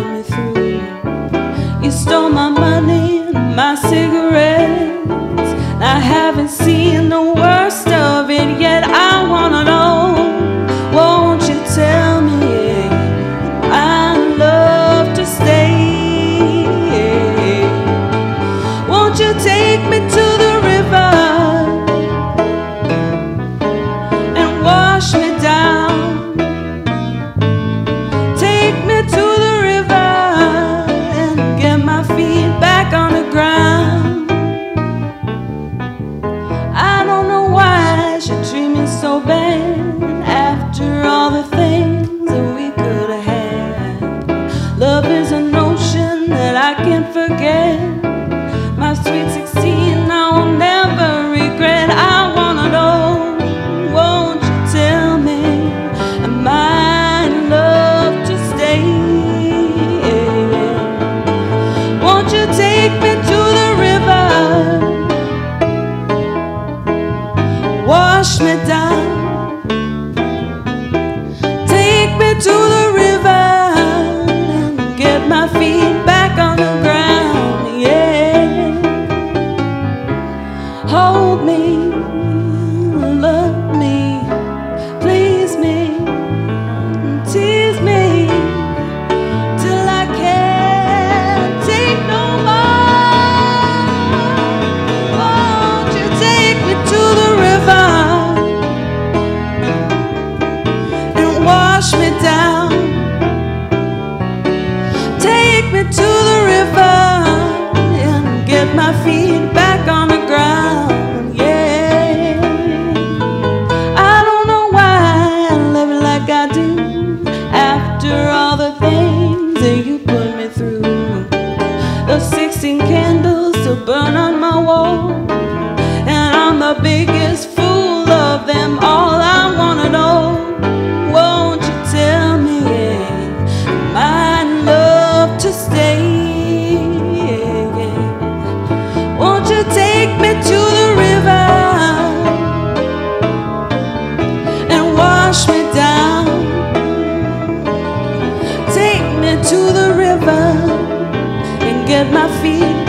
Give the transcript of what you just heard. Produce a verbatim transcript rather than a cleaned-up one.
me through. You stole my money and my cigarettes. I haven't seen the worst of it yet. I wanna know, won't you tell me I'd love to stay? Won't you take me to the river and wash me down? Take me to the river and get my feet back on the ground. I don't know why she treat me so bad after all the things that we could have had. Love is an ocean that I can't forget. My sweet sixteen I will never regret. I wanna know, won't you tell me am I in love to stay? Won't you take me to the river, wash me down? Take me to the river and get my feet back on the ground, yeah. Hold me, love me, please me, tease me till I can't take no more. Won't you take me to the river and wash me down? Take me to the river and get my feet back on the ground, yeah. I don't know why I love it like I do after all the things that you put me through. Those sixteen candles still burn on my wall, and I'm the biggest fool of them all. I wanna know, won't you tell me am I in love to stay? Won't you take me to the river and wash me down? Take me to the river and get my feet